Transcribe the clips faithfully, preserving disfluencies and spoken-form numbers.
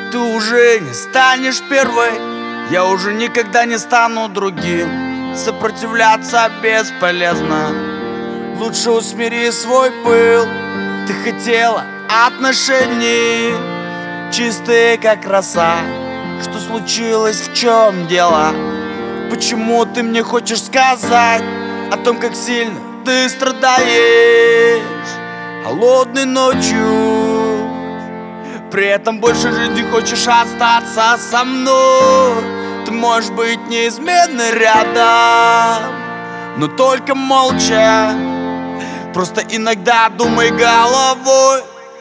Ты уже не станешь первой, я уже никогда не стану другим. Сопротивляться бесполезно, лучше усмири свой пыл. Ты хотела отношений, чистые как роса. Что случилось, в чем дело? Почему ты мне хочешь сказать о том, как сильно ты страдаешь холодной ночью? При этом больше жизни хочешь остаться со мной. Ты можешь быть неизменно рядом, но только молча. Просто иногда думай головой.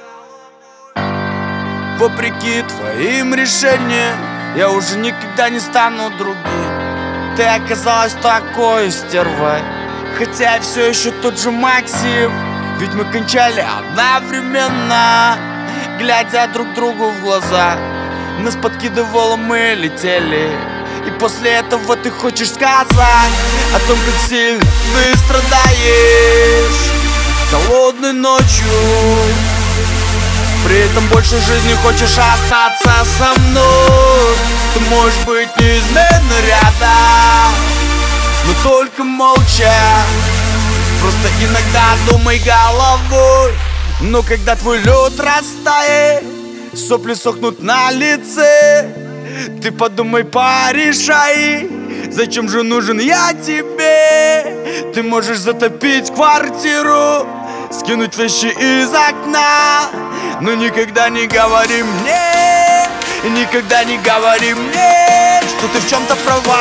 Вопреки твоим решениям, я уже никогда не стану другим. Ты оказалась такой стервой, хотя я все еще тот же Максим. Ведь мы кончали одновременно, глядя друг другу в глаза. Нас подкидывало, мы летели. И после этого ты хочешь сказать о том, как сильно ты страдаешь холодной ночью. При этом больше жизни хочешь остаться со мной. Ты можешь быть неизменно рядом, но только молча. Просто иногда думай головой. Но когда твой лед растает, сопли сохнут на лице, ты подумай, порешай, зачем же нужен я тебе? Ты можешь затопить квартиру, скинуть вещи из окна, но никогда не говори мне, никогда не говори мне, что ты в чем-то права.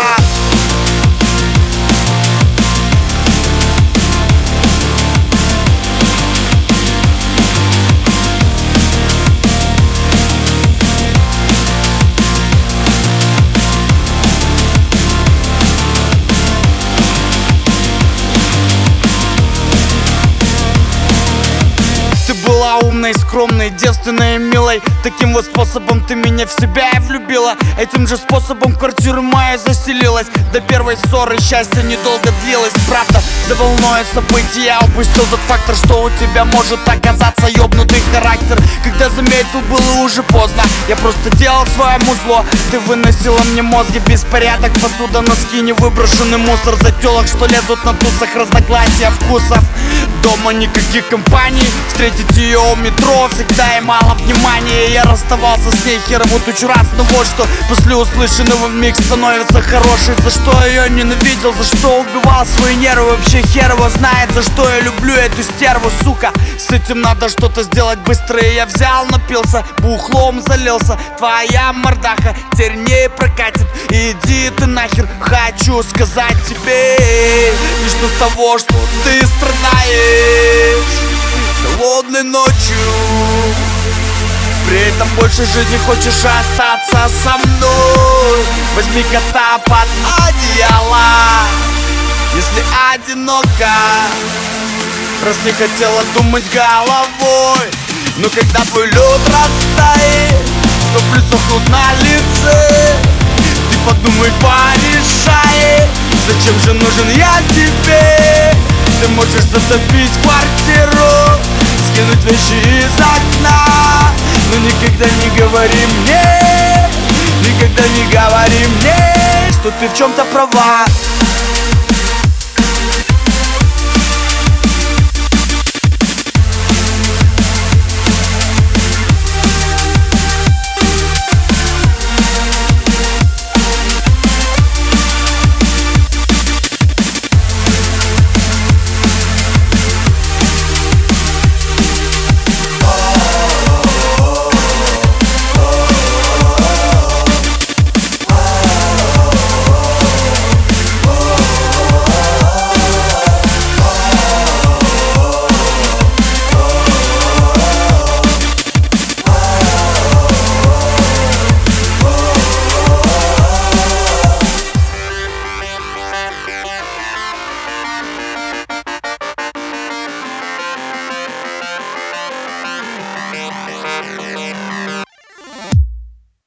Была умной, скромной, девственной и милой. Таким вот способом ты меня в себя и влюбила. Этим же способом в квартиру мою заселилась. До первой ссоры счастье недолго длилось. Правда, за волной событий я упустил тот фактор, что у тебя может оказаться ёбнутый характер. Когда заметил, было уже поздно. Я просто делал своему зло. Ты выносила мне мозги, беспорядок, посуда, носки, невыброшенный мусор. За тёлок, что лезут на тусах, разногласия вкусов. Дома никаких компаний, встретить ее у метро всегда и мало внимания. Я расставался с ней херово тучу раз, но вот что после услышанного вмиг становится хорошей. За что ее ненавидел, за что убивал свои нервы. Вообще херово знает, за что я люблю эту стерву, сука. С этим надо что-то сделать быстро. И я взял, напился, бухлом залился. Твоя мордаха теперь не прокатит. Иди ты нахер, хочу сказать тебе. И что с того, что ты страдаешь холодной ночью, при этом больше жизни хочешь остаться со мной. Возьми кота под одеяло, если одиноко, раз не хотела думать головой. Но когда твой лед растает, сопли сохнут на лице, ты подумай, порешай, зачем же нужен я тебе? Ты можешь затопить квартиру, скинуть вещи из окна, но никогда не говори мне, никогда не говори мне, что ты в чем-то права.